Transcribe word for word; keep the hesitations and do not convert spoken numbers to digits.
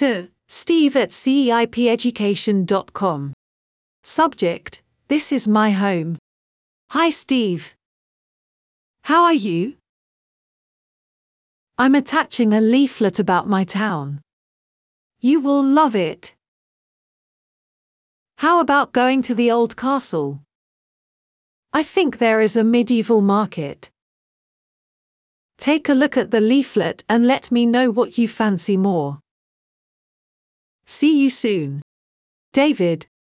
to steve at ceip education dot com. Subject: This is my home. Hi Steve. How are you? I'm attaching a leaflet about my town. You will love it. How about going to the old castle? I think there is a medieval market. Take a look at the leaflet and let me know what you fancy more. See you soon. David.